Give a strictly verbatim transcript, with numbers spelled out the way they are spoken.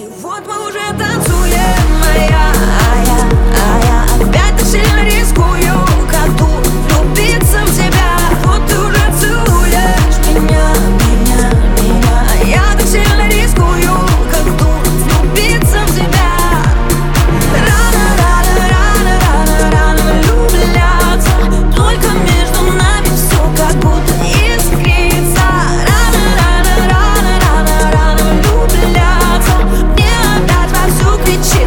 И вот мы уже танцуем, а я, а я, а я опять так сильно рискую, как тут влюбиться в тебя. Вот ты уже целуешь меня, меня, меня, а я так сильно рискую, как тут влюбиться в тебя. Рано, рано, рано, рано, рано влюбляться, только между нами все как будто искрится. Рано, рано, рано, рано, рано влюбляться, мне опять вовсю кричит.